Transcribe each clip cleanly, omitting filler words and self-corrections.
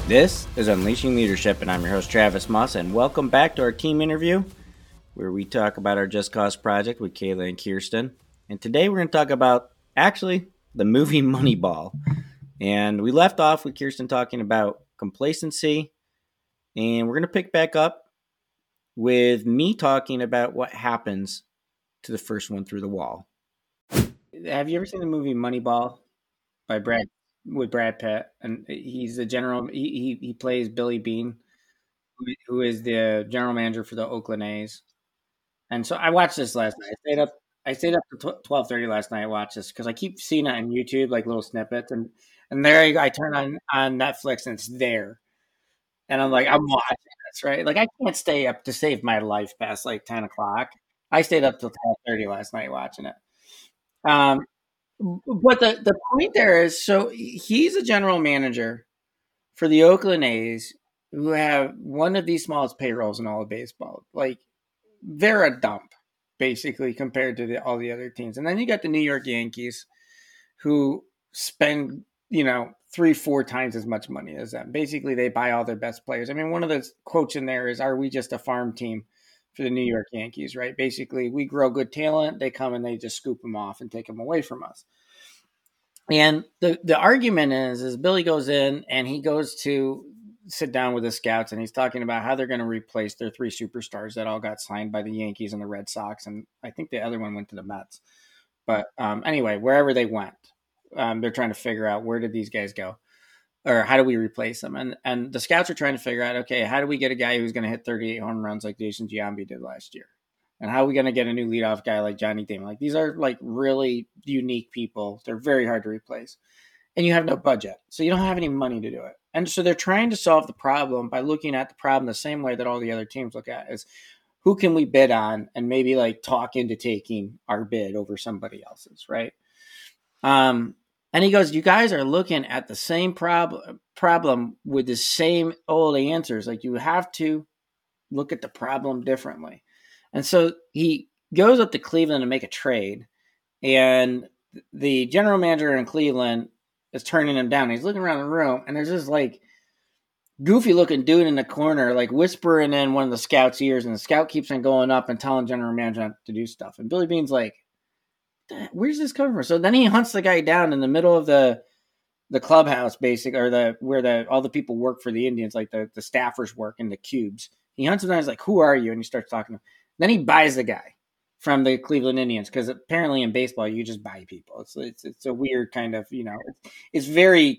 This is Unleashing Leadership, and I'm your host, Travis Moss, and welcome back to our team interview, where we talk about our Just Cause project with Kayla and Kirsten. And today we're going to talk about, actually, the movie Moneyball. And we left off with Kirsten talking about complacency, and we're going to pick back up with me talking about what happens to the first one through the wall. Have you ever seen the movie Moneyball by Brad Pitt? And he's the general. He plays Billy Beane, who is the general manager for the Oakland A's. And so I watched this last night. I stayed up to 12:30 last night. I watched this because I keep seeing it on YouTube, like little snippets, and there you go. I turn on Netflix and it's there, and I'm like, I'm watching this, right? Like I can't stay up to save my life past like 10 o'clock. I stayed up till 12:30 last night watching it. Um, but the point there is, so he's a general manager for the Oakland A's, who have one of the smallest payrolls in all of baseball. Like they're a dump, basically, compared to all the other teams. And then you got the New York Yankees, who spend 3-4 times as much money as them. Basically, they buy all their best players. I mean, one of the quotes in there is, "Are we just a farm team for the New York Yankees?" Right? Basically, we grow good talent. They come and they just scoop them off and take them away from us. And the argument is Billy goes in and he goes to sit down with the scouts and he's talking about how they're going to replace their 3 superstars that all got signed by the Yankees and the Red Sox. And I think the other one went to the Mets. But anyway, wherever they went, they're trying to figure out, where did these guys go? Or how do we replace them? And the scouts are trying to figure out, okay, how do we get a guy who's going to hit 38 home runs like Jason Giambi did last year? And how are we going to get a new leadoff guy like Johnny Damon? Like, these are like really unique people. They're very hard to replace. And you have no budget. So you don't have any money to do it. And so they're trying to solve the problem by looking at the problem the same way that all the other teams look at, is who can we bid on and maybe like talk into taking our bid over somebody else's, right? And he goes, you guys are looking at the same problem with the same old answers. Like, you have to look at the problem differently. And so he goes up to Cleveland to make a trade, and the general manager in Cleveland is turning him down. He's looking around the room, and there's this like goofy looking dude in the corner, like whispering in one of the scout's ears, and the scout keeps on going up and telling general manager not to do stuff. And Billy Beane's like, where's this coming from? So then he hunts the guy down in the middle of the clubhouse, or where all the people work for the Indians, like the staffers work in the cubes. He hunts him down. He's like, who are you? And he starts talking to him. Then he buys the guy from the Cleveland Indians, because apparently in baseball you just buy people. It's a weird kind of, it's very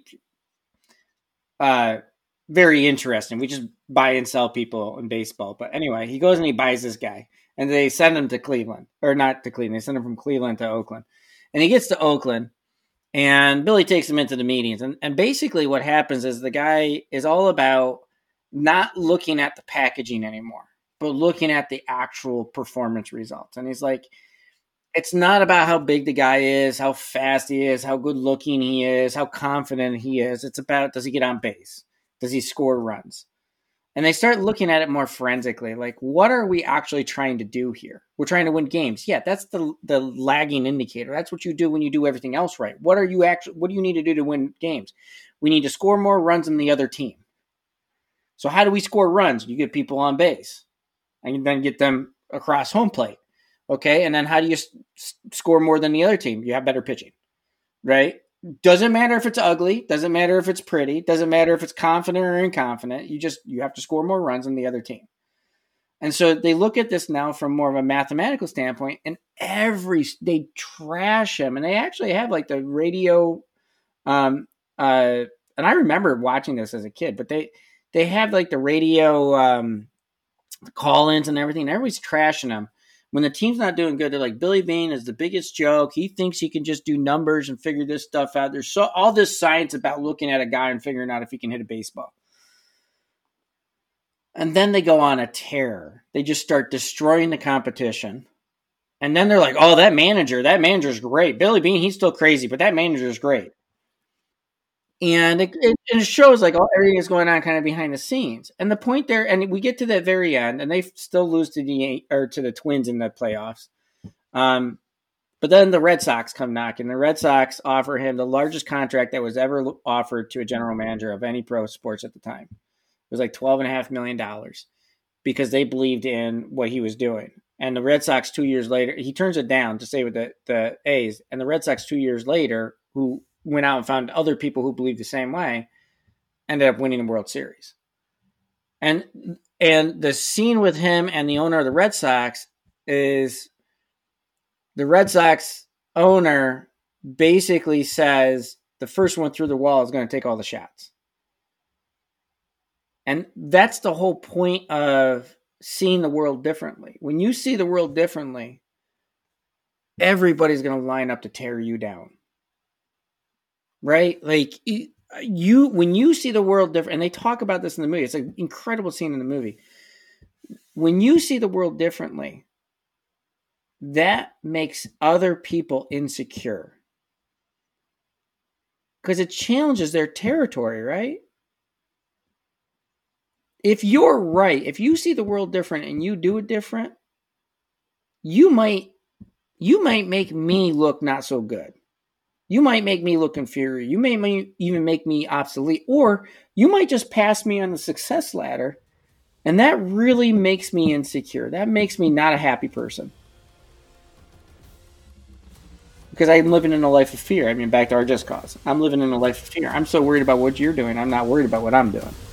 very interesting. We just buy and sell people in baseball. But anyway, he goes and he buys this guy, and they send him to Cleveland, or not to Cleveland. They send him from Cleveland to Oakland, and he gets to Oakland, and Billy takes him into the meetings. And basically what happens is the guy is all about not looking at the packaging anymore, but looking at the actual performance results. And he's like, it's not about how big the guy is, how fast he is, how good looking he is, how confident he is. It's about, does he get on base? Does he score runs? And they start looking at it more forensically. Like, what are we actually trying to do here? We're trying to win games. Yeah, that's the lagging indicator. That's what you do when you do everything else right. What do you need to do to win games? We need to score more runs than the other team. So how do we score runs? You get people on base, and then get them across home plate. Okay, and then how do you score more than the other team? You have better pitching, right? Doesn't matter if it's ugly. Doesn't matter if it's pretty. Doesn't matter if it's confident or inconfident. You have to score more runs than the other team. And so they look at this now from more of a mathematical standpoint, and they trash him. And they actually have like the radio, and I remember watching this as a kid, but they have like the radio call-ins and everything. And everybody's trashing him. When the team's not doing good, they're like, Billy Beane is the biggest joke. He thinks he can just do numbers and figure this stuff out. There's all this science about looking at a guy and figuring out if he can hit a baseball. And then they go on a tear. They just start destroying the competition. And then they're like, oh, that manager's great. Billy Beane, he's still crazy, but that manager's great. And it shows like everything is going on kind of behind the scenes. And the point there, and we get to the very end, and they still lose to the Twins in the playoffs. But But then the Red Sox come knocking. The Red Sox offer him the largest contract that was ever offered to a general manager of any pro sports at the time. It was like $12.5 million because they believed in what he was doing. And the Red Sox 2 years later, he turns it down to stay with the A's. And the Red Sox 2 years later, who went out and found other people who believed the same way, ended up winning the World Series. And the scene with him and the owner of the Red Sox is the Red Sox owner basically says the first one through the wall is going to take all the shots. And that's the whole point of seeing the world differently. When you see the world differently, everybody's going to line up to tear you down. Right? Like when you see the world different, and they talk about this in the movie, it's an incredible scene in the movie. When you see the world differently, that makes other people insecure because it challenges their territory, right? If you're right, if you see the world different and you do it different, you might make me look not so good. You might make me look inferior. You may even make me obsolete, or you might just pass me on the success ladder, and that really makes me insecure. That makes me not a happy person. Because I'm living in a life of fear. I mean, back to our Just Cause. I'm living in a life of fear. I'm so worried about what you're doing. I'm not worried about what I'm doing.